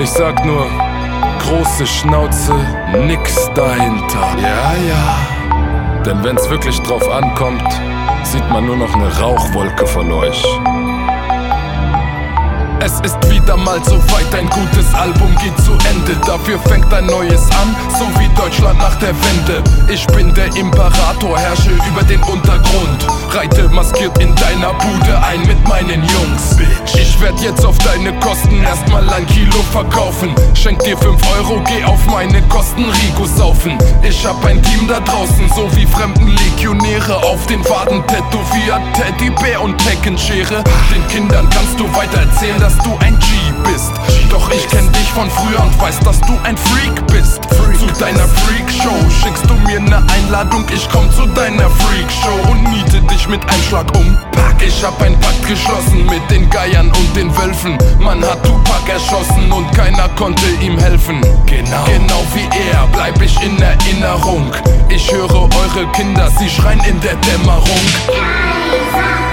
Ich sag nur, große Schnauze, nix dahinter. Ja, ja. Denn wenn's wirklich drauf ankommt, sieht man nur noch eine Rauchwolke von euch. Es ist wieder mal so weit, ein gutes Album geht zu Ende. Dafür fängt ein neues an, so wie Deutschland nach der Wende. Ich bin der Imperator, herrsche über den Untergrund. Reite maskiert in deiner Bude ein mit meinen Jungs. Ich werd jetzt auf deine Kosten erstmal ein Kilo verkaufen. Schenk dir 5 Euro, geh auf meine Kosten Rico saufen. Ich hab ein Team da draußen, so wie fremden Legionäre. Auf den Waden tätowiert Teddybär und Teckenschere. Den Kindern kannst du weiter erzählen, dass du ein G bist. Doch ich kenn dich von früher und weiß, dass du ein Freak bist. Zu deiner Freakshow schickst du mir ne Einladung, ich komm zu deiner Freakshow und niete dich mit einem Schlag um. Pack, ich hab ein Pakt geschlossen mit den Geiern und den Wölfen. Man hat Tupac erschossen und keiner konnte ihm helfen. Genau wie er bleib ich in Erinnerung. Ich höre eure Kinder, sie schreien in der Dämmerung.